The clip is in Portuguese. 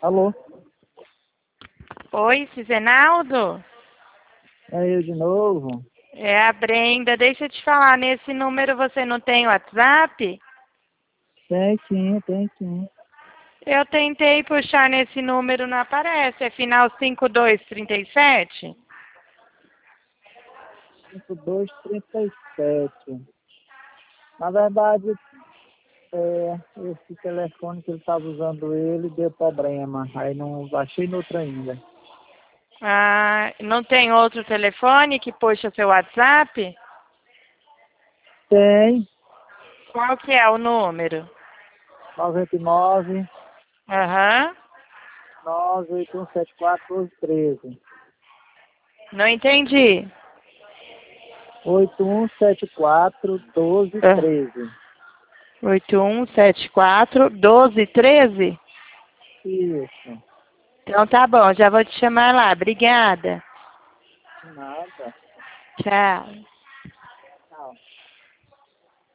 Alô? Oi, Cizenaldo? É eu de novo? É a Brenda. Deixa eu te falar, nesse número você não tem WhatsApp? Tem sim. Eu tentei puxar nesse número, não aparece. É final 5237? 5237. Na verdade, esse telefone que ele estava usando ele deu problema. Aí não achei no outro ainda. Ah, não tem outro telefone que puxa seu WhatsApp? Tem Qual que é o número? 99 Aham. 98174 1213. Não entendi. 8174 Ah, 1213. 8174-1213? Isso. Então tá bom, já vou te chamar lá. Obrigada. Nada. Tchau.